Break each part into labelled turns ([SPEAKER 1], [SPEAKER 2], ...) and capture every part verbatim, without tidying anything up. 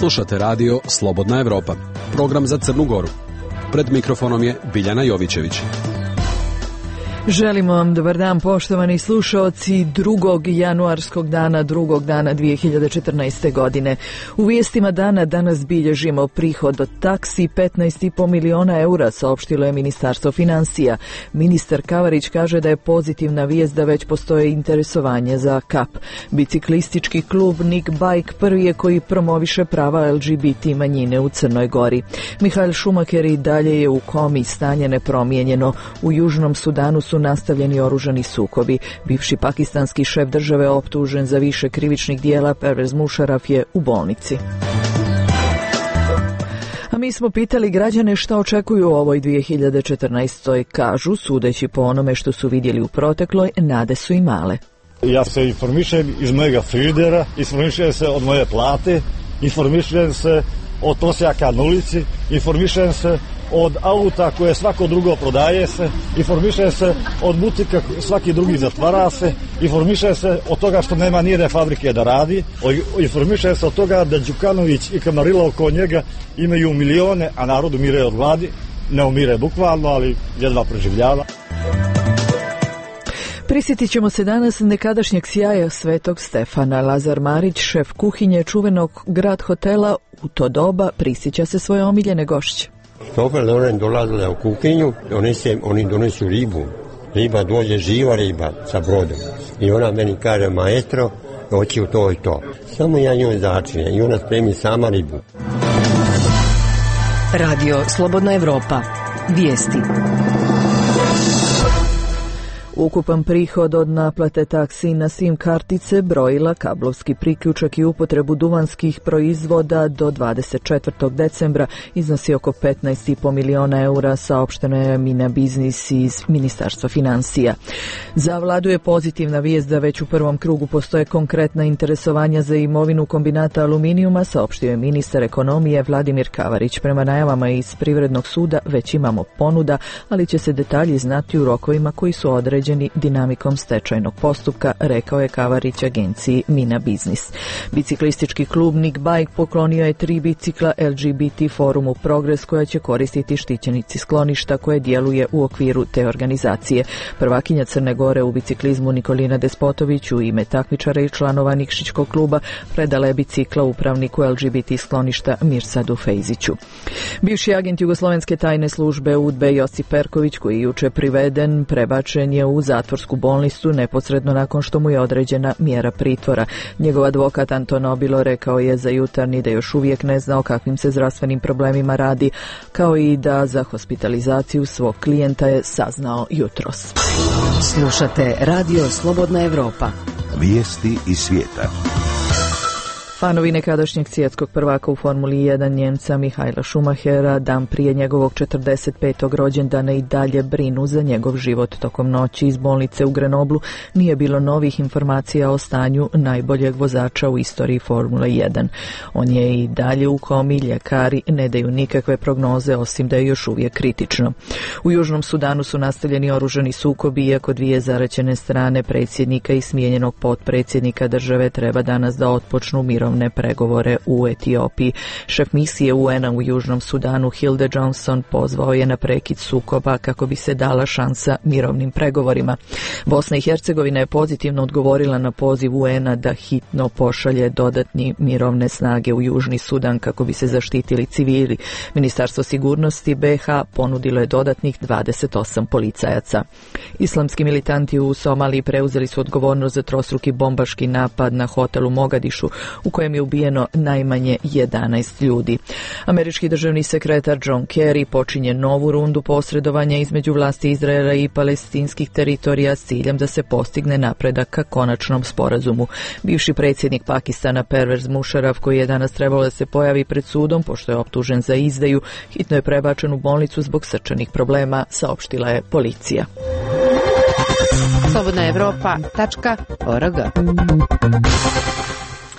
[SPEAKER 1] Slušate radio Slobodna Evropa, program za Crnu Goru. Pred mikrofonom je Biljana Jovićević.
[SPEAKER 2] Želimo vam dobar dan, poštovani slušaoci, drugog januarskog dana, drugog dana dvije hiljade četrnaeste. godine. U vijestima dana danas bilježimo prihod od taksi petnaest i po miliona eura, saopštilo je Ministarstvo financija. Ministar Kavarić kaže da je pozitivna vijest da već postoje interesovanje za kap. Biciklistički klub Nick Bike prvi je koji promoviše prava L G B T manjine u Crnoj Gori. Mihael Schumacher i dalje je u komi, stanje nepromijenjeno. U Južnom Sudanu su nastavljeni oružani sukobi. Bivši pakistanski šef države optužen za više krivičnih dijela, Pervez Musharraf, je u bolnici. A mi smo pitali građane šta očekuju u ovoj dvije hiljade četrnaestoj. Kažu, sudeći po onome što su vidjeli u protekloj, nade su i male.
[SPEAKER 3] Ja se informišem iz mojega frižidera, informišem se od moje plate, informišem se od prosjaka na ulici, informišem se od auta koje svako drugo prodaje se, informišem se od butika svaki drugi zatvara se, informišem se od toga što nema nijedne fabrike da radi, informišem se od toga da Đukanović i Kamarila oko njega imaju milione, a narod umire od gladi. Ne umire bukvalno, ali jedva preživljava.
[SPEAKER 2] Prisjetit ćemo se danas nekadašnjeg sjaja Svetog Stefana. Lazar Marić, šef kuhinje čuvenog Grad hotela, u to doba prisjeća se svoje omiljene gošće.
[SPEAKER 4] Stoper Loren dolazila u kuhinju, donese, oni donesu ribu. Riba dođe, živa riba sa brodom. I ona meni kaže, maestro, hoći u to i to. Samo ja njoj začinem i ona spremi sama ribu.
[SPEAKER 5] Radio Slobodna Evropa. Vijesti.
[SPEAKER 2] Ukupan prihod od naplate taksi na SIM kartice, brojila, kablovski priključak i upotrebu duvanskih proizvoda do dvadeset četvrtog decembra iznosi oko petnaest i po miliona eura, saopšteno je Mina Biznis iz Ministarstva financija. Za vladu je pozitivna vijest da već u prvom krugu postoje konkretna interesovanja za imovinu kombinata aluminijuma, saopštio je ministar ekonomije Vladimir Kavarić. Prema najavama iz Privrednog suda već imamo ponuda, ali će se detalji znati u rokovima koji su određeni dinamikom stečajnog postupka, rekao je Kavarić agenciji Mina Biznis. Biciklistički klub Nick Bike poklonio je tri bicikla L G B T forumu Progres koja će koristiti štićenici skloništa koje djeluje u okviru te organizacije. Prvakinja Crne Gore u biciklizmu Nikolina Despotović u ime takmičara i članova Nikšićkog kluba predala je bicikla upravniku L G B T skloništa Mirsadu Fejziću. Bivši agent Jugoslovenske tajne službe U D B E Josip Perković, koji je juče priveden, prebačen je u zatvorsku bolnicu neposredno nakon što mu je određena mjera pritvora. Njegov advokat Anton Obilo rekao je za Jutarnji da još uvijek ne zna o kakvim se zdravstvenim problemima radi, kao i da za hospitalizaciju svog klijenta je saznao jutros.
[SPEAKER 5] Slušate Radio Slobodna Evropa.
[SPEAKER 6] Vijesti iz svijeta.
[SPEAKER 2] Fanovi nekadašnjeg svjetskog prvaka u Formuli jedan Njemca Mihaela Schumachera dan prije njegovog četrdeset petog rođendana i dalje brinu za njegov život. Tokom noći iz bolnice u Grenoblu nije bilo novih informacija o stanju najboljeg vozača u istoriji Formule jedan. On je i dalje u komi, ljekari ne daju nikakve prognoze osim da je još uvijek kritično. U Južnom Sudanu su nastavljeni oružani sukobi, iako dvije zaraćene strane, predsjednika i smijenjenog potpredsjednika države, treba danas da otpočnu mirovne pregovore u Etiopiji. Šef misije U N-a u Južnom Sudanu Hilde Johnson pozvao je na prekid sukoba kako bi se dala šansa mirovnim pregovorima. Bosna i Hercegovina je pozitivno odgovorila na poziv U N-a da hitno pošalje dodatni mirovne snage u Južni Sudan kako bi se zaštitili civili. Ministarstvo sigurnosti B H ponudilo je dodatnih dvadeset osam policajaca. Islamski militanti u Somaliji preuzeli su odgovornost za trostruki bombaški napad na hotel u Mogadišu u kojem je ubijeno najmanje jedanaest ljudi. Američki državni sekretar John Kerry počinje novu rundu posredovanja između vlasti Izraela i palestinskih teritorija s ciljem da se postigne napredak ka konačnom sporazumu. Bivši predsjednik Pakistana Pervez Musharraf, koji je danas trebalo da se pojavi pred sudom pošto je optužen za izdaju, hitno je prebačen u bolnicu zbog srčanih problema, saopštila je policija.
[SPEAKER 5] slobodna evropa tačka org.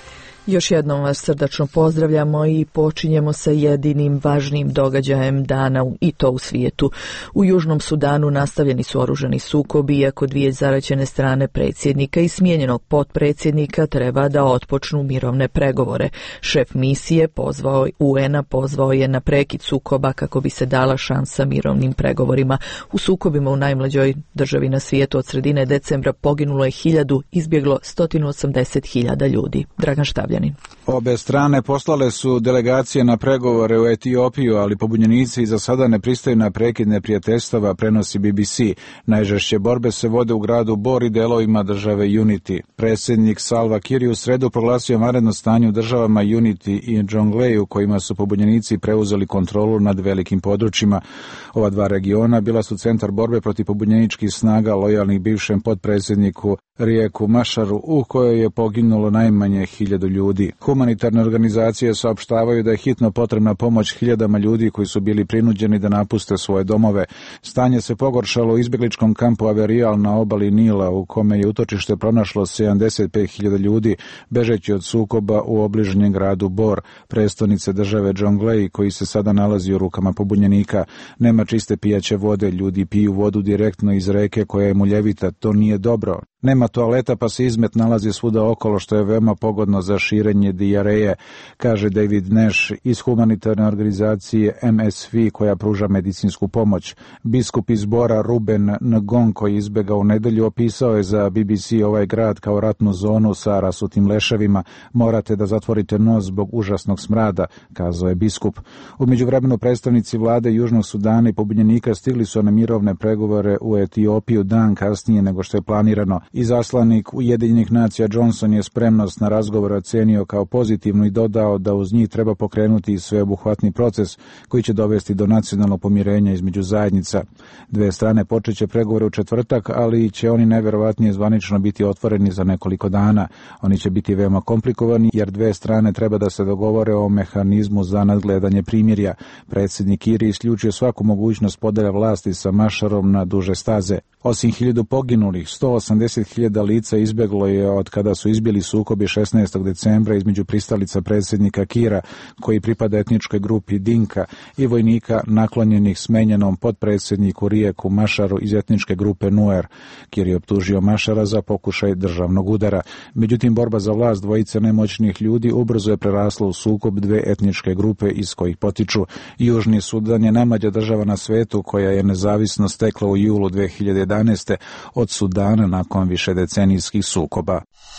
[SPEAKER 2] Još jednom vas srdačno pozdravljamo i počinjemo sa jedinim važnim događajem dana i to u svijetu. U Južnom Sudanu nastavljeni su oružani sukobi, iako dvije zaraćene strane predsjednika i smijenjenog potpredsjednika treba da otpočnu mirovne pregovore. Šef misije pozvao U N-a pozvao je na prekid sukoba kako bi se dala šansa mirovnim pregovorima. U sukobima u najmlađoj državi na svijetu od sredine decembra poginulo je hiljadu, izbjeglo sto osamdeset hiljada ljudi. Dragan Štavljanin.
[SPEAKER 7] Obe strane poslale su delegacije na pregovore u Etiopiju, ali pobunjenici za sada ne pristaju na prekid neprijateljstava, prenosi B B C. Najžešće borbe se vode u gradu Bor i delovima države Unity. Predsjednik Salva Kiir u sredu proglasio vanredno stanje u državama Unity i Jonglei, u kojima su pobunjenici preuzeli kontrolu nad velikim područjima. Ova dva regiona bila su centar borbe protiv pobunjeničkih snaga lojalnih bivšem potpredsjedniku Rieku Macharu, u kojoj je poginulo najmanje hiljadu ljudi. Humanitarne organizacije saopštavaju da je hitno potrebna pomoć hiljadama ljudi koji su bili prinuđeni da napuste svoje domove. Stanje se pogoršalo u izbjegličkom kampu Averijal na obali Nila, u kome je utočište pronašlo sedamdeset pet hiljada ljudi, bežeći od sukoba u obližnjem gradu Bor, prestonice države Jonglei, koji se sada nalazi u rukama pobunjenika. Nema čiste pijaće vode, ljudi piju vodu direktno iz reke koja je muljevita, to nije dobro. Nema toaleta pa se izmet nalazi svuda okolo, što je veoma pogodno za širenje dijareje, kaže David Nash iz humanitarne organizacije M S V koja pruža medicinsku pomoć. Biskup iz Bora Ruben Ngong, koji izbjegao u nedelju, opisao je za B B C ovaj grad kao ratnu zonu sa rasutim leševima. Morate da zatvorite nos zbog užasnog smrada, kazao je biskup. U međuvremenu predstavnici vlade Južnog Sudana i pobunjenika stigli su na mirovne pregovore u Etiopiju dan kasnije nego što je planirano. Izaslanik Ujedinjenih nacija Johnson je spremnost na razgovor ocenio kao pozitivnu i dodao da uz njih treba pokrenuti sveobuhvatni proces koji će dovesti do nacionalnog pomirenja između zajednica. Dve strane počeće pregovore u četvrtak, ali će oni najverovatnije zvanično biti otvoreni za nekoliko dana. Oni će biti veoma komplikovani jer dve strane treba da se dogovore o mehanizmu za nadgledanje primirja. Predsjednik Kiir isključio svaku mogućnost podela vlasti sa Macharom na duže staze. Osim hiljadu poginulih, sto osamdeset hiljada lica izbjeglo je od kada su izbili sukobi šesnaestog decembra između pristalica predsjednika Kiira, koji pripada etničkoj grupi Dinka, i vojnika naklonjenih smenjenom potpredsjedniku Rieku Macharu iz etničke grupe Nuer. Kiir je optužio Machara za pokušaj državnog udara. Međutim, borba za vlast dvojice nemoćnih ljudi ubrzo je prerasla u sukob dve etničke grupe iz kojih potiču. Južni Sudan je najmlađa država na svetu koja je nezavisno stekla u julu dve hiljade jedanaeste. od Sudana nakon višedecenijskih sukoba.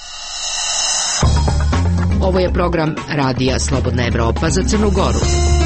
[SPEAKER 5] Ovo je program Radija Slobodna Evropa za Crnu Goru.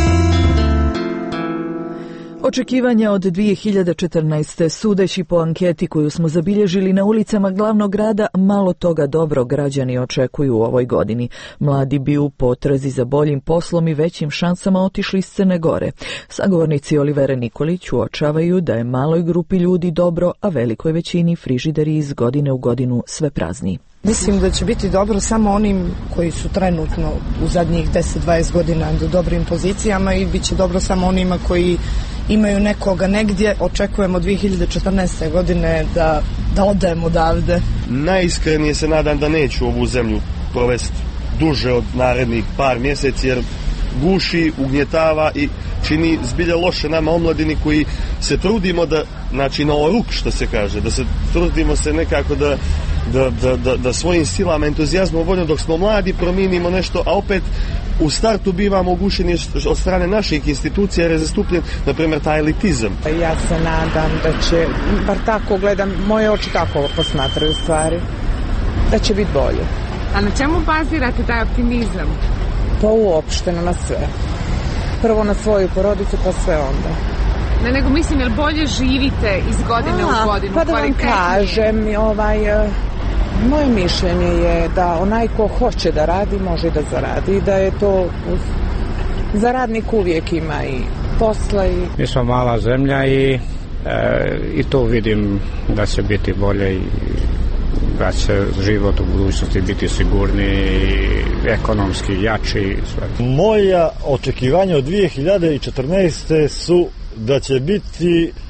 [SPEAKER 2] Očekivanja od dvije hiljade četrnaeste. Sudeći po anketi koju smo zabilježili na ulicama glavnog grada, malo toga dobro građani očekuju u ovoj godini. Mladi bi u potrazi za boljim poslom i većim šansama otišli iz Crne Gore. Sagovornici Olivere Nikolić uočavaju da je maloj grupi ljudi dobro, a velikoj većini frižideri iz godine u godinu sve prazniji.
[SPEAKER 8] Mislim da će biti dobro samo onim koji su trenutno u zadnjih deset do dvadeset godina na dobrim pozicijama i bit će dobro samo onima koji imaju nekoga negdje. Očekujemo dvije hiljade četrnaeste. godine da, da odemo odavde.
[SPEAKER 9] Najiskrenije se nadam da neću ovu zemlju provesti duže od narednih par mjeseci, jer guši, ugnjetava i čini zbilja loše nama omladini koji se trudimo da, znači na oruk što se kaže, da se trudimo se nekako da Da, da, da, da svojim silama, entuzijazmom, voljom dok smo mladi promijenimo nešto, a opet u startu bivamo ugušeni od strane naših institucija jer je zastupljen, na primjer, taj elitizam.
[SPEAKER 10] Ja se nadam da će, bar tako gledam, moje oči tako posmatraju stvari, da će biti bolje.
[SPEAKER 11] A na čemu bazirate taj optimizam?
[SPEAKER 10] Pa uopšteno na sve. Prvo na svoju porodicu, pa sve onda.
[SPEAKER 11] Ne, nego mislim, jel bolje živite iz godine A, u godinu?
[SPEAKER 10] Pa da vam kažem, ovaj, moje mišljenje je da onaj ko hoće da radi, može da zaradi i da je to, za radnik uvijek ima i posla. I...
[SPEAKER 12] Mi smo mala zemlja i, e, i to vidim da će biti bolje i da će život u budućnosti biti sigurniji, ekonomski jači. Sve.
[SPEAKER 3] Moja očekivanja od dvije hiljade četrnaeste. su da će biti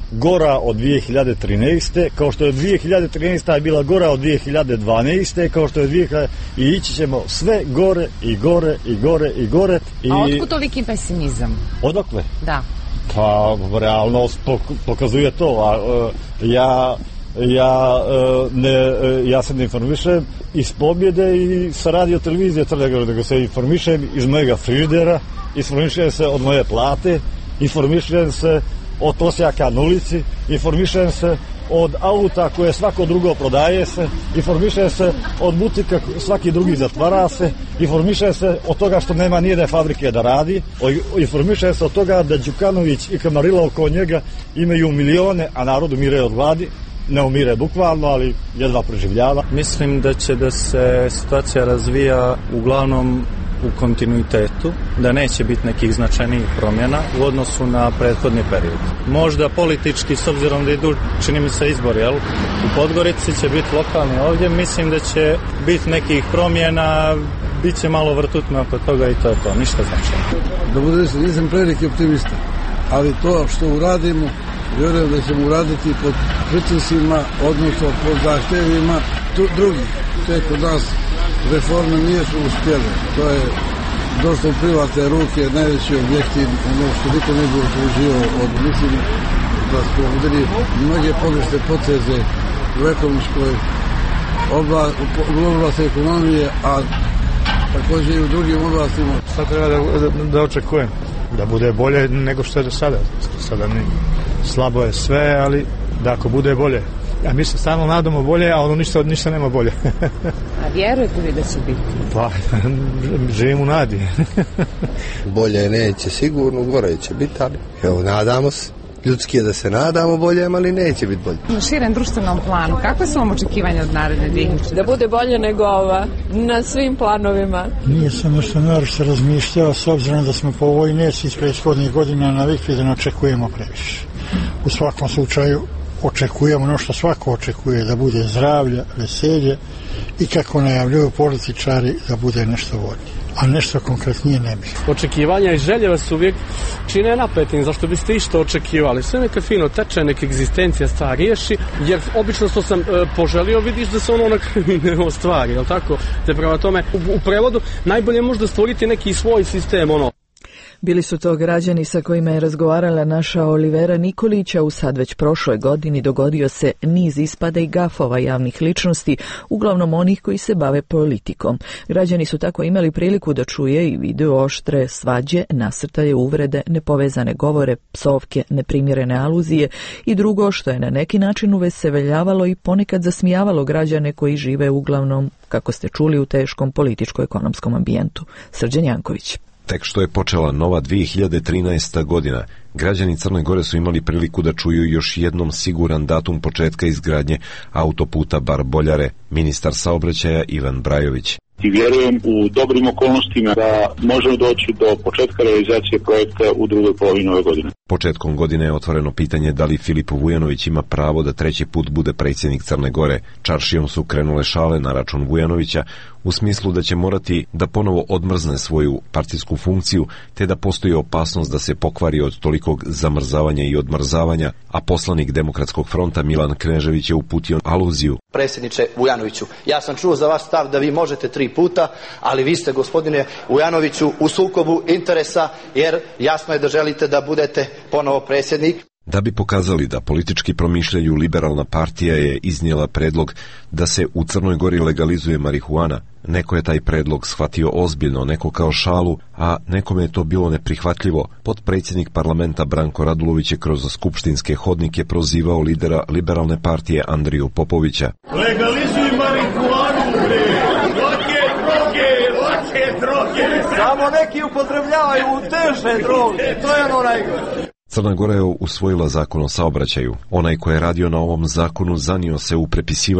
[SPEAKER 3] gora od dvije hiljade trinaeste. Kao što je dvije hiljade trinaesta bila gora od dvije hiljade dvanaeste. Kao što je dvije hiljade... I ići ćemo sve gore i gore i gore i gore. I...
[SPEAKER 11] A otkud toliki pesimizam?
[SPEAKER 3] Odakle?
[SPEAKER 11] Da.
[SPEAKER 3] Pa, realnost pokazuje to. A, ja... Ja, ne, ja se ne informišem iz Pobjede i sa radio televizije Crne Gore, nego se informišem iz mojega frižidera, informišem se od moje plate, informišem se od prosjaka na ulici, informišem se od auta koje svako drugo prodaje se, informišem se od butika svaki drugi zatvara se, informišem se od toga što nema nijedne fabrike da radi, informišem se od toga da Đukanović i Kamarila oko njega imaju milione, a narod umire od gladi. Ne umire bukvalno, ali jedva preživljava.
[SPEAKER 13] Mislim da će da se situacija razvija uglavnom u kontinuitetu, da neće biti nekih značajnijih promjena u odnosu na prethodni period. Možda politički, s obzirom da idu, čini mi se, izbori, jel? U Podgorici će biti lokalni ovdje, mislim da će biti nekih promjena, bit će malo vrtutno oko toga i to je to, ništa značajno.
[SPEAKER 14] Da bude se, nisam preveliki optimista, ali to što uradimo, vjerujem da ćemo uraditi pod pritiscima, odnosno pod zahtjevima drugih. Sve kod nas reforme nisu uspjele. To je došlo u privatne ruke, najveći objekti, ono što niko ne bi utružio od, mislim da smo udjeli mnoge pogrešne poteze u ekonomskoj oblasti, u oblasti ekonomije, a također i u drugim oblastima.
[SPEAKER 15] Šta treba da, da, da očekujem? Da bude bolje nego što je do sada. Sada ni, slabo je sve, ali da ako bude bolje. Ja mi se stalno nadamo bolje, a ono ništa, ništa nema bolje.
[SPEAKER 11] A vjerujete li da će biti?
[SPEAKER 15] Pa, živim u nadi.
[SPEAKER 16] Bolje neće sigurno, gore će biti, ali evo, nadamo se. Ljudski je da se nadamo bolje, ali neće biti bolje.
[SPEAKER 11] Na širem društvenom planu, kakve su vam očekivanja od naredne dvije hiljade?
[SPEAKER 17] Da bude bolje nego ova, na svim planovima.
[SPEAKER 18] Nije sam nešto naročito razmišljao, s obzirom da smo po ovoj nesi iz prethodnih godina navikli da ne očekujemo previše. U svakom slučaju očekujemo ono što svako očekuje, da bude zdravlje, veselje i kako najavljuju političari da bude nešto bolje. A nešto konkretnije ne bih.
[SPEAKER 19] Očekivanja i želje vas uvijek čine napetim, zašto biste išto očekivali. Sve neka fino teče, neka egzistencija stvar riješi, jer obično što sam e, poželio, vidiš da se ono na kraju ne ostvari, jel tako? Te prema tome, u, u prevodu, najbolje možda stvoriti neki svoj sistem, ono.
[SPEAKER 2] Bili su to građani sa kojima je razgovarala naša Olivera Nikolića. U sad već prošloj godini dogodio se niz ispada i gafova javnih ličnosti, uglavnom onih koji se bave politikom. Građani su tako imali priliku da čuje i vide oštre svađe, nasrtaje, uvrede, nepovezane govore, psovke, neprimjerene aluzije i drugo što je na neki način uveseljavalo i ponekad zasmijavalo građane koji žive uglavnom, kako ste čuli, u teškom političko-ekonomskom ambijentu. Srđan Janković.
[SPEAKER 20] Tek što je počela nova dvije hiljade trinaesta godina, građani Crne Gore su imali priliku da čuju još jednom siguran datum početka izgradnje autoputa Bar-Boljare, ministar saobraćaja Ivan Brajović.
[SPEAKER 21] I vjerujem u dobrim okolnostima da možemo doći do početka realizacije projekta u drugoj polovini ove godine.
[SPEAKER 20] Početkom godine je otvoreno pitanje da li Filip Vujanović ima pravo da treći put bude predsjednik Crne Gore. Čaršijom su krenule šale na račun Vujanovića u smislu da će morati da ponovo odmrzne svoju partijsku funkciju, te da postoji opasnost da se pokvari od tolikog zamrzavanja i odmrzavanja, a poslanik Demokratskog fronta Milan Knežević je uputio aluziju.
[SPEAKER 22] Predsjedniče Vujanoviću, ja sam čuo za vaš stav da vi možete tri puta, ali vi ste, gospodine Vujanoviću, u sukobu interesa, jer jasno je da želite da budete ponovo predsjednik.
[SPEAKER 20] Da bi pokazali da politički promišljaju, Liberalna partija je iznijela predlog da se u Crnoj Gori legalizuje marihuana. Neko je taj predlog shvatio ozbiljno, neko kao šalu, a nekome je to bilo neprihvatljivo. Potpredsjednik parlamenta Branko Radulović je kroz skupštinske hodnike prozivao lidera Liberalne partije Andriju Popovića.
[SPEAKER 23] Legalizuj marihuanu, bre! Lake droge, lake droge!
[SPEAKER 24] Samo neki upotrebljavaju teže droge, to je ono najgore.
[SPEAKER 20] Crna Gora je usvojila zakon o saobraćaju. Onaj ko je radio na ovom zakonu zanio se u prepisivanju,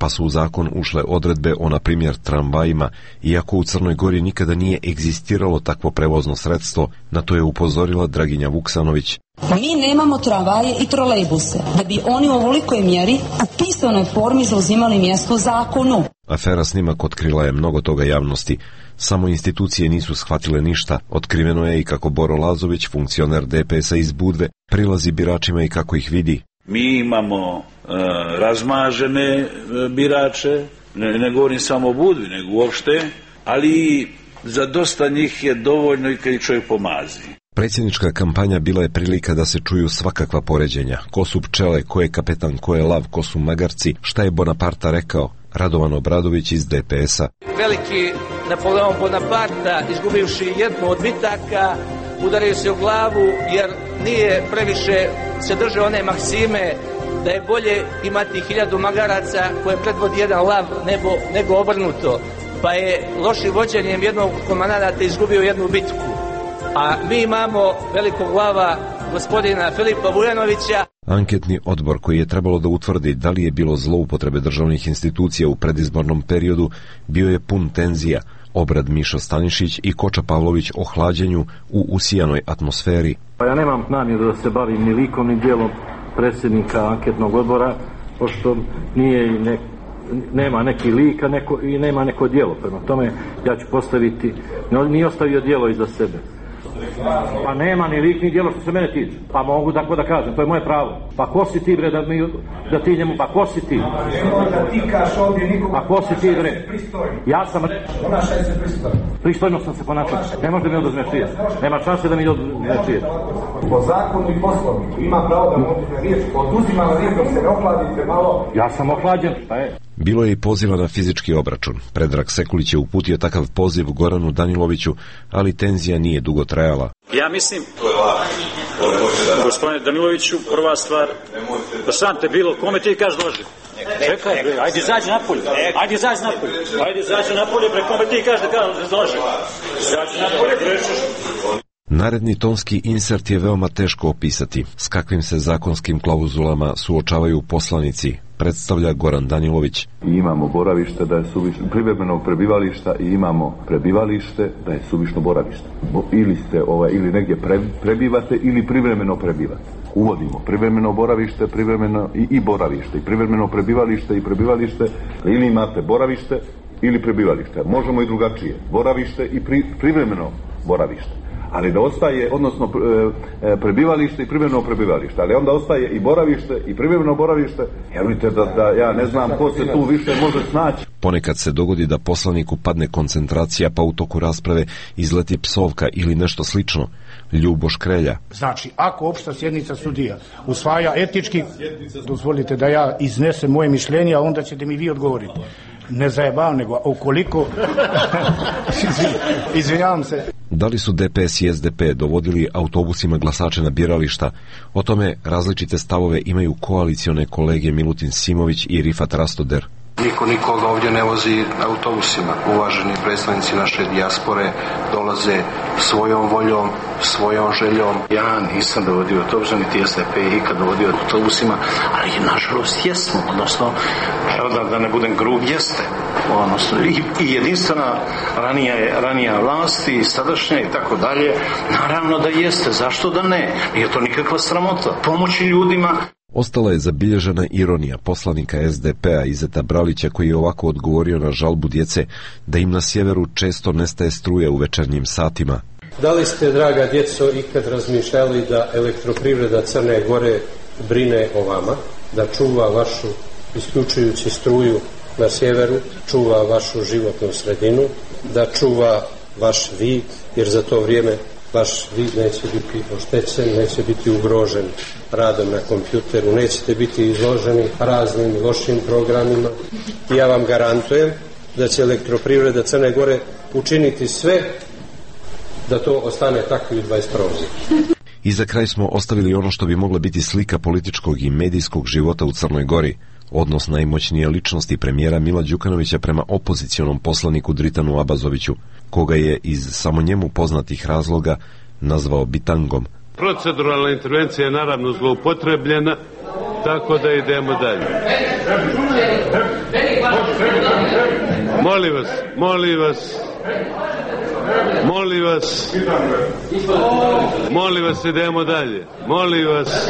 [SPEAKER 20] pa su u zakon ušle odredbe o, na primjer, tramvajima, iako u Crnoj Gori nikada nije egzistiralo takvo prevozno sredstvo, na to je upozorila Draginja Vuksanović.
[SPEAKER 1] Mi nemamo tramvaje i trolejbuse, da bi oni u ovolikoj mjeri u pisanoj formi zauzimali mjesto u zakonu.
[SPEAKER 20] Afera snimak otkrila je mnogo toga javnosti. Samo institucije nisu shvatile ništa. Otkriveno je i kako Boro Lazović, funkcioner D P S-a iz Budve, prilazi biračima i kako ih vidi.
[SPEAKER 4] Mi imamo uh, razmažene uh, birače, ne, ne govorim samo o Budvi, nego uopšte, ali za dosta njih je dovoljno i kad ih čovjek pomazi.
[SPEAKER 20] Predsjednička kampanja bila je prilika da se čuju svakakva poređenja. Ko su pčele, ko je kapetan, ko je lav, ko su magarci, šta je Bonaparta rekao. Radovan Obradović iz D P S-a.
[SPEAKER 6] Veliki Napoleon Bonaparta, izgubivši jednu od bitaka, udario se u glavu jer nije previše se drže one maksime da je bolje imati hiljadu magaraca koje predvodi jedan lav nego, nego obrnuto. Pa je lošim vođenjem jednog komandanta izgubio jednu bitku. A mi imamo velikog lava gospodina Filipa Vujanovića.
[SPEAKER 20] Anketni odbor koji je trebalo da utvrdi da li je bilo zloupotrebe državnih institucija u predizbornom periodu bio je pun tenzija. Obrad Mišo Stanišić i Koča Pavlović o hlađenju u usijanoj atmosferi.
[SPEAKER 7] Pa ja nemam namjeru da se bavim ni likom ni dijelom predsjednika anketnog odbora, pošto nije i ne, nema neki lik neko, i nema neko djelo. Prema tome ja ću postaviti, nije ostavio djelo iza sebe. Pa nema ni lik ni djelo što se mene tiče. Pa mogu tako da kažem, to je moje pravo. Pa ko si ti bre da, mi, da ti njemu, pa ko si ti? Pa ko si ti bre? Ja sam... Pristojno sam se ponašao. Ne može da mi oduzmeš riječ. Nema šanse da mi oduzmeš riječ.
[SPEAKER 25] Po zakonu i poslovniku ima pravo da mi oduzme riječ. Oduzimam riječ dok se ne ohladite malo.
[SPEAKER 7] Ja sam ohlađen, šta je?
[SPEAKER 20] Bilo je i poziva na fizički obračun. Predrag Sekulić je uputio takav poziv Goranu Daniloviću, ali tenzija nije dugo trajala.
[SPEAKER 26] Ja mislim, gospodine Daniloviću, prva stvar, da sam te bilo, kome ti kažeš dođe? Čekaj, ajde izađi napolje, ajde izađi napolje, ajde izađi napolje, pre kome ti kažeš da kažeš dođe? Izađi napolje, prečeš.
[SPEAKER 20] Naredni tonski insert je veoma teško opisati. S kakvim se zakonskim klauzulama suočavaju poslanici, predstavlja Goran Danilović.
[SPEAKER 27] I imamo boravište da je suvišno privremenog prebivališta i imamo prebivalište da je suvišno boravište. Bo, ili ste ovaj ili negdje pre, prebivate ili privremeno prebivate. Uvodimo privremeno boravište, privremeno i, i boravište, i privremeno prebivalište i prebivalište, ili imate boravište ili prebivalište. Možemo i drugačije. Boravište i pri, privremeno boravište. Ali da ostaje, odnosno prebivalište i privremeno prebivalište, ali onda ostaje i boravište i privremeno boravište, vjerujte da, da ja ne znam ko se tu više može snaći.
[SPEAKER 20] Ponekad se dogodi da poslaniku padne koncentracija, pa u toku rasprave izleti psovka ili nešto slično. Ljubo Škrelja.
[SPEAKER 28] Znači, ako opšta sjednica sudija usvaja etički, dozvolite da ja iznesem moje mišljenje, a onda ćete mi vi odgovoriti. Ne zajebavam, nego ukoliko... Izvinjavam se.
[SPEAKER 20] Da li su D P S i S D P dovodili autobusima glasače na birališta? O tome različite stavove imaju koalicione kolege Milutin Simović i Rifat Rastoder.
[SPEAKER 29] Niko nikoga ovdje ne vozi autobusima. Uvaženi predstavnici naše dijaspore dolaze svojom voljom, svojom željom. Ja nisam dovodio autobusima, niti S D P ikad dovodio autobusima, ali nažalost jesmo, odnosno, evo da, da ne budem grub, jeste. Odnosno, i, i jedinstvena ranija, ranija vlasti, i sadašnja i tako dalje, naravno da jeste, zašto da ne? Nije to nikakva sramota. Pomoći ljudima.
[SPEAKER 20] Ostala je zabilježena ironija poslanika S D P-a Izeta Bralića koji je ovako odgovorio na žalbu djece da im na sjeveru često nestaje struje u večernjim satima.
[SPEAKER 30] Da li ste, draga djeco, ikad razmišljali da elektroprivreda Crne Gore brine o vama, da čuva vašu, isključujući struju na sjeveru, čuva vašu životnu sredinu, da čuva vaš vid, jer za to vrijeme vaš vid neće biti oštećen, neće biti ugrožen radom na kompjuteru, nećete biti izloženi raznim lošim programima. I ja vam garantujem da će elektroprivreda Crne Gore učiniti sve da to ostane tako i u dvadeset prvom vijeku.
[SPEAKER 20] I za kraj smo ostavili ono što bi mogla biti slika političkog i medijskog života u Crnoj Gori. Odnos najmoćnije ličnosti premijera Mila Đukanovića prema opozicionom poslaniku Dritanu Abazoviću, koga je iz samo njemu poznatih razloga nazvao bitangom.
[SPEAKER 31] Proceduralna intervencija je naravno zloupotrebljena, tako da idemo dalje. Molim vas, molim vas, molim vas, molim vas, idemo dalje, molim vas,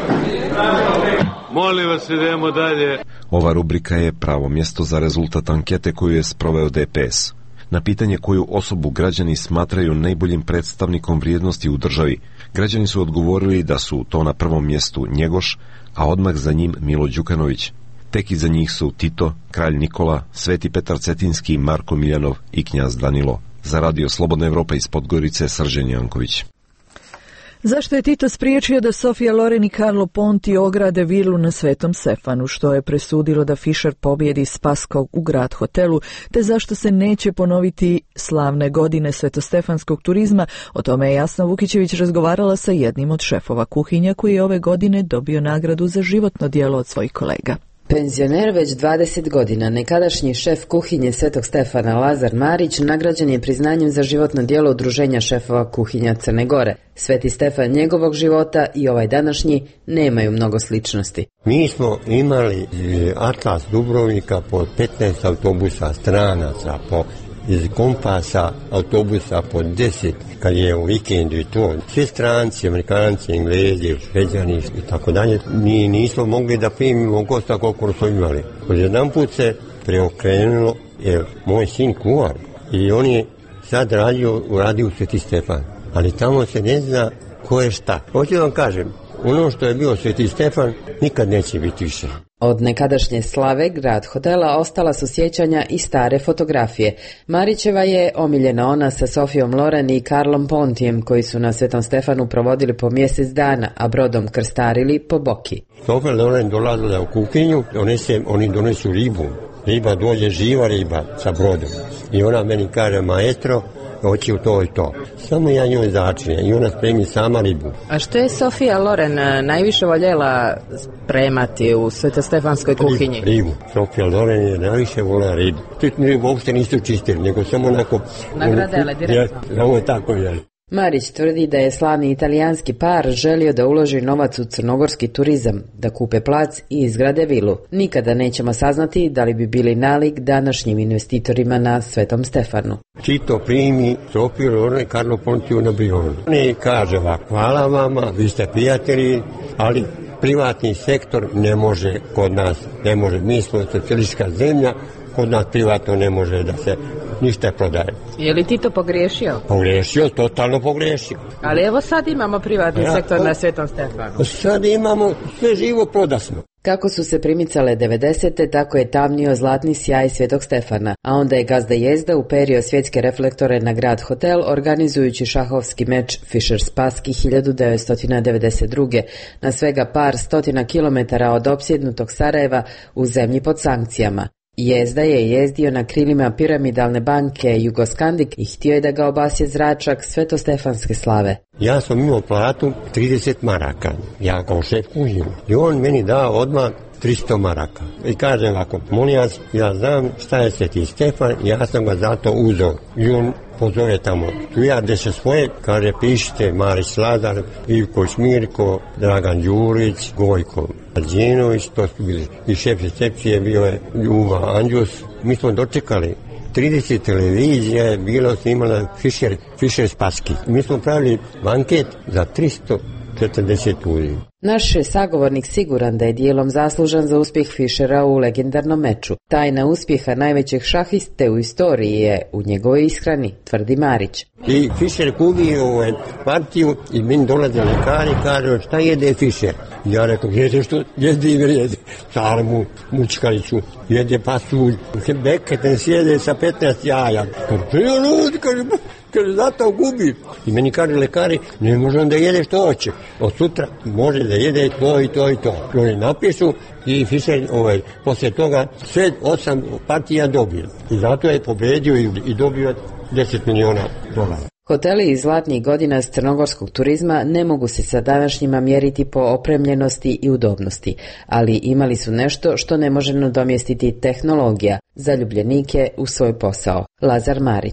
[SPEAKER 31] molim vas, idemo dalje.
[SPEAKER 20] Ova rubrika je pravo mjesto za rezultat ankete koju je sproveo D P S. Na pitanje koju osobu građani smatraju najboljim predstavnikom vrijednosti u državi, građani su odgovorili da su to na prvom mjestu Njegoš, a odmah za njim Milo Đukanović. Tek iza njih su Tito, Kralj Nikola, Sveti Petar Cetinski, Marko Miljanov i Knjaz Danilo. Za Radio Slobodna Evropa iz Podgorice, Srđan Janković.
[SPEAKER 2] Zašto je Tito spriječio da Sofija Loren i Carlo Ponti ograde vilu na Svetom Stefanu, što je presudilo da Fischer pobjedi Spaskog u Grad hotelu, te zašto se neće ponoviti slavne godine svetostefanskog turizma, o tome je Jasna Vukićević razgovarala sa jednim od šefova kuhinja koji je ove godine dobio nagradu za životno djelo od svojih kolega.
[SPEAKER 3] Penzioner već dvadeset godina, nekadašnji šef kuhinje Svetog Stefana Lazar Marić nagrađen je priznanjem za životno djelo Udruženja šefova kuhinja Crne Gore. Sveti Stefan njegovog života i ovaj današnji nemaju mnogo sličnosti.
[SPEAKER 5] Mi smo imali Atlas Dubrovnika po petnaest autobusa stranaca, po iz Kompasa autobusa po deset, kad je u vikendu i to. Svi stranci, Amerikanci, Englezi, Šveđani i tako dalje, mi nismo mogli da primimo gosta koliko smo imali. Jedan put se preokrenulo, jer moj sin kuvar i on je sad radio, uradio u Sveti Stefan, ali tamo se ne zna ko je šta. Hoću vam kažem, ono što je bio Sveti Stefan nikad neće biti više.
[SPEAKER 3] Od nekadašnje slave Grad hotela ostala su sjećanja i stare fotografije. Marićeva je omiljena ona sa Sofijom Loren i Karlom Pontijem, koji su na Svetom Stefanu provodili po mjesec dana, a brodom krstarili po Boki.
[SPEAKER 5] Sofija Loren dolazila u kuhinju, donese, oni donesu ribu. Riba dođe, živa riba sa brodom. I ona meni kaže, maestro, hoći u to i to. Samo ja njoj začinjem i ona spremi sama ribu.
[SPEAKER 17] A što je Sofija Loren najviše voljela spremati u svetostefanskoj kuhinji?
[SPEAKER 5] Ribu. ribu. Sofija Loren je najviše voljela ribu. Ribu uopšte nisu čistili, nego samo onako...
[SPEAKER 17] Nagradele direktno.
[SPEAKER 5] Samo je tako, jel.
[SPEAKER 3] Marić tvrdi da je slavni italijanski par želio da uloži novac u crnogorski turizam, da kupe plac i izgrade vilu. Nikada nećemo saznati da li bi bili nalik današnjim investitorima na Svetom Stefanu.
[SPEAKER 5] Tito primi Sofiju Loren i Carlo Pontiju na Brionu. Oni kaže ovako, hvala vama, vi ste prijatelji, ali privatni sektor ne može kod nas, ne može, mi smo socijalistička zemlja, kod nas privatno ne može da se ništa prodaje.
[SPEAKER 17] Je li Tito pogriješio?
[SPEAKER 5] Pogriješio, totalno pogriješio.
[SPEAKER 17] Ali evo sad imamo privatni ja, sektor na Svetom Stefanu.
[SPEAKER 5] Sad imamo sve živo prodasno.
[SPEAKER 3] Kako su se primicale devedesete, tako je tamnio zlatni sjaj Svetog Stefana, a onda je gazda Jezda uperio svjetske reflektore na Grad hotel organizujući šahovski meč Fischer-Spassky hiljadu devetsto devedeset druge na svega par stotina kilometara od opsjednutog Sarajeva u zemlji pod sankcijama. Jezda je jezdio na krilima piramidalne banke Jugoskandik i htio je da ga obasje zračak svetostefanske slave.
[SPEAKER 5] Ja sam imao platu trideset maraka, ja kao šef kuhinje. I on meni dao odmah tristo maraka. I kaže ovako, molim vas, ja znam šta je Sveti Stefan, ja sam ga zato uzeo. I on pozove tamo, tu ja deše svoje, kaže, pišite Marić Lazar, Ivković Mirko, Dragan Đurić, Gojko Đinović, to su bili. I šef recepcije bio je Ljuba Anđus. Mi smo dočekali trideset televizija je bilo snimala Fischer, Fischer-Spassky. Mi smo pravili banket za tristo četrdeset ljudi.
[SPEAKER 3] Naš je sagovornik siguran da je dijelom zaslužan za uspjeh Fischera u legendarnom meču. Tajna uspjeha najvećeg šahiste u istoriji je u njegovoj ishrani, tvrdi Marić.
[SPEAKER 5] I Fischer kubi ovaj partiju i meni dolaze lekari i kaže šta jede Fischer. Ja rekao, jede što? Jede i jede. Sarmu, mučkalicu, jede pasulj. Beketen sjede sa petnaest jaja. Kaže, ja ludi, kaže, kaže, zato gubi. I meni kaže lekari, ne može on da jede što hoće. Od sutra može da jede to i to i to. Oni napišu i Fischer ovaj, poslije toga sve osam partija dobio. I zato je pobedio i, i dobio deset miliona dolara.
[SPEAKER 3] Hoteli iz zlatnih godina s crnogorskog turizma ne mogu se sa današnjima mjeriti po opremljenosti i udobnosti, ali imali su nešto što ne može nadomjestiti tehnologija, zaljubljenike u svoj posao. Lazar Marić.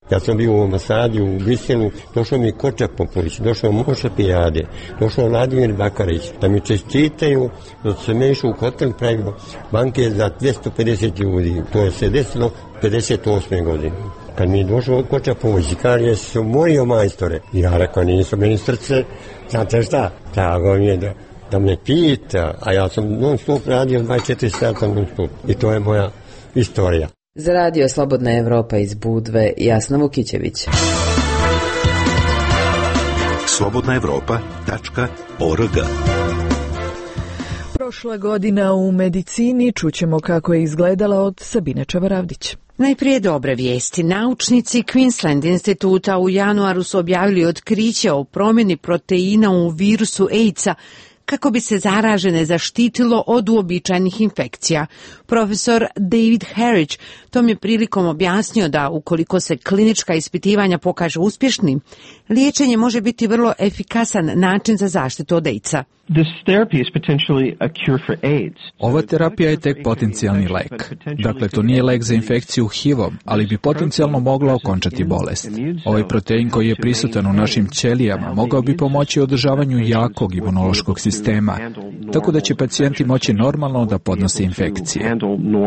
[SPEAKER 5] Ja sam bio u ambasadi u Briselu, došao mi Koča Popović, došao Moša Pijade, došao Vladimir Bakarić, da mi čestitaju da se mešu u hotel pravimo banke za dvjesto pedeset ljudi. To je se desilo pedeset osme godine. Kad mi je došao Koča Popović, kar je se umorio majstore. Ja rekao, nisu meni srce, znate šta, tako mi je da, da me pita, a ja sam non stop radio dvadeset četiri sata non stop. I to je moja istorija.
[SPEAKER 3] Za radio Slobodna Evropa iz Budve, Jasna Vukićević.
[SPEAKER 8] slobodna evropa tačka org.
[SPEAKER 2] Prošla godina u medicini, čućemo kako je izgledala od Sabine Čavaravdić.
[SPEAKER 9] Najprije dobre vijesti. Naučnici Queensland instituta u januaru su objavili otkriće o promjeni proteina u virusu AIDS-a kako bi se zaražene zaštitilo od uobičajenih infekcija. Profesor David Harridge tom je prilikom objasnio da ukoliko se klinička ispitivanja pokaže uspješnim, liječenje može biti vrlo efikasan način za zaštitu od AIDS-a.
[SPEAKER 10] Ova terapija je tek potencijalni lek. Dakle, to nije lek za infekciju H I V-om, ali bi potencijalno mogla okončati bolest. Ovaj protein koji je prisutan u našim ćelijama mogao bi pomoći održavanju jakog imunološkog sistema, tako da će pacijenti moći normalno da podnose infekcije.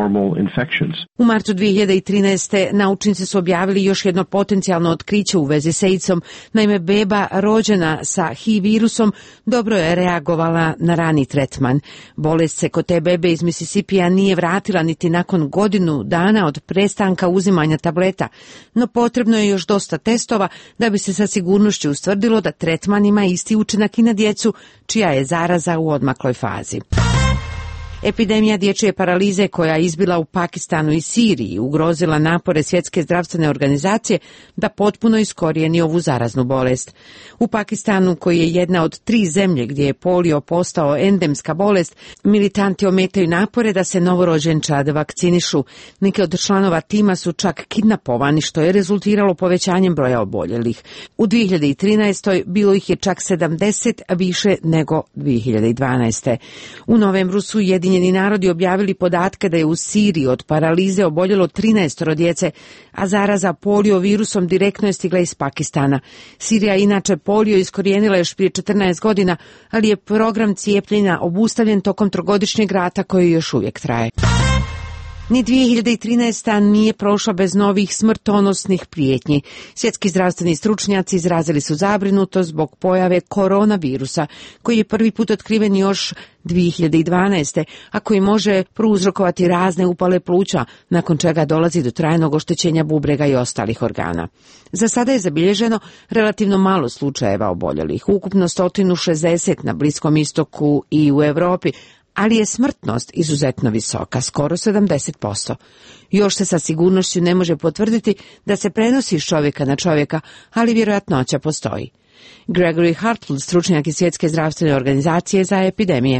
[SPEAKER 9] U martu dvije hiljade trinaeste. naučnici su objavili još jedno potencijalno otkriće u vezi s AIDS-om. Naime, beba rođena sa H I V virusom dobro je reagovala na rani tretman. Bolest se kod te bebe iz Mississippija nije vratila niti nakon godinu dana od prestanka uzimanja tableta, no potrebno je još dosta testova da bi se sa sigurnošću ustvrdilo da tretman ima isti učinak i na djecu čija je zaraza u odmakloj fazi. Epidemija dječje paralize koja je izbila u Pakistanu i Siriji ugrozila napore Svjetske zdravstvene organizacije da potpuno iskorijeni ovu zaraznu bolest. U Pakistanu, koji je jedna od tri zemlje gdje je polio postao endemska bolest, militanti ometaju napore da se novorođenčad vakcinišu. Neki od članova tima su čak kidnapovani, što je rezultiralo povećanjem broja oboljelih. U dvije hiljade trinaestoj. bilo ih je čak sedamdeset, a više nego dvije hiljade dvanaeste. U novembru su Ujedinjeni narodi objavili podatke da je u Siriji od paralize oboljelo trinaest djece, a zaraza polio virusom direktno je stigla iz Pakistana. Sirija inače polio iskorijenila još prije četrnaest godina, ali je program cijepljenja obustavljen tokom trogodišnjeg rata koji još uvijek traje. Ni dvije hiljade trinaesta. nije prošla bez novih smrtonosnih prijetnji. Svjetski zdravstveni stručnjaci izrazili su zabrinutost zbog pojave koronavirusa, koji je prvi put otkriven još dvije hiljade dvanaeste. a koji može prouzrokovati razne upale pluća, nakon čega dolazi do trajnog oštećenja bubrega i ostalih organa. Za sada je zabilježeno relativno malo slučajeva oboljelih, ukupno sto šezdeset na Bliskom istoku i u Europi, ali je smrtnost izuzetno visoka, skoro sedamdeset posto. Još se sa sigurnošću ne može potvrditi da se prenosi iz čovjeka na čovjeka, ali vjerojatnoća postoji. Gregory Hartl, stručnjak iz Svjetske zdravstvene organizacije za epidemije.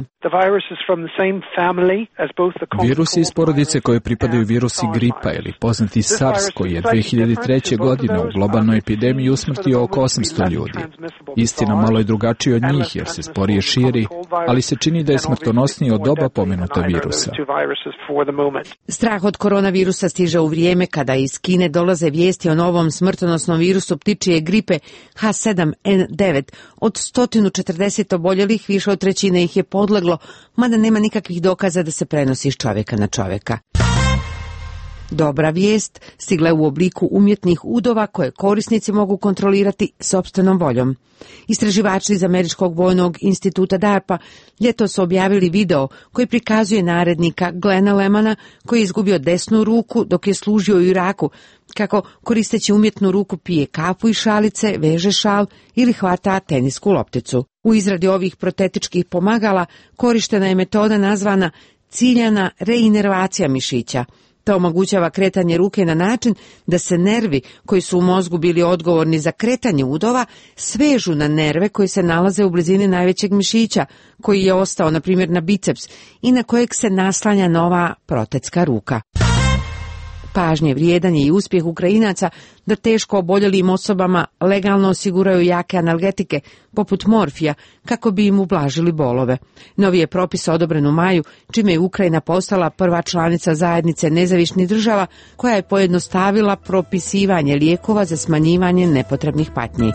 [SPEAKER 10] Virusi iz porodice koje pripadaju virusi gripa ili poznati SARS, koji je dvije hiljade treće. godine u globalnoj epidemiji usmrtio oko osamsto ljudi. Istina malo je drugačiji od njih jer se sporije širi, ali se čini da je smrtonosniji od oba pomenuta virusa.
[SPEAKER 9] Strah od koronavirusa stiže u vrijeme kada iz Kine dolaze vijesti o novom smrtonosnom virusu ptičije gripe H sedam N devet. Od sto četrdeset oboljelih više od trećine ih je podleglo, mada nema nikakvih dokaza da se prenosi iz čovjeka na čovjeka. Dobra vijest stigla je u obliku umjetnih udova koje korisnici mogu kontrolirati sopstvenom voljom. Istraživači iz Američkog vojnog instituta DARPA ljetos su objavili video koji prikazuje narednika Glena Lemana, koji je izgubio desnu ruku dok je služio u Iraku, kako koristeći umjetnu ruku pije kafu iz šalice, veže šal ili hvata tenisku lopticu. U izradi ovih protetičkih pomagala korištena je metoda nazvana ciljana reinervacija mišića. To omogućava kretanje ruke na način da se nervi koji su u mozgu bili odgovorni za kretanje udova svežu na nerve koji se nalaze u blizini najvećeg mišića, koji je ostao na primjer na biceps i na kojeg se naslanja nova protetska ruka. Pažnje vrijedan je i uspjeh Ukrajinaca da teško oboljelim osobama legalno osiguraju jake analgetike, poput morfija, kako bi im ublažili bolove. Novi je propis odobren u maju, čime je Ukrajina postala prva članica zajednice nezavisnih država koja je pojednostavila propisivanje lijekova za smanjivanje nepotrebnih patnji.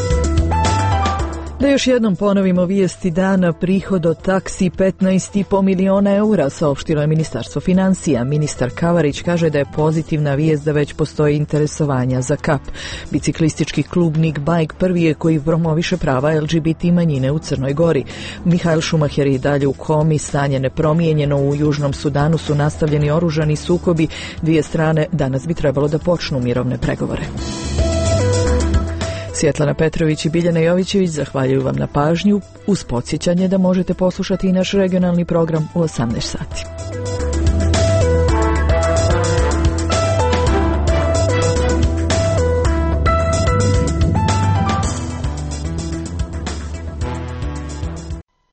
[SPEAKER 2] Da još jednom ponovimo vijesti dana, prihod od taksi petnaest i po miliona eura, saopštilo je Ministarstvo financija. Ministar Kavarić kaže da je pozitivna vijest da već postoji interesovanja za kap. Biciklistički klub Nick Bike prvi je koji promoviše prava L G B T manjine u Crnoj Gori. Mihail Schumacher je dalje u komi, stanje nepromijenjeno. U Južnom Sudanu su nastavljeni oružani sukobi. Dvije strane danas bi trebalo da počnu mirovne pregovore. Svjetlana Petrović i Biljana Jovićević zahvaljuju vam na pažnju, uz podsjećanje da možete poslušati i naš regionalni program u osamnaest sati.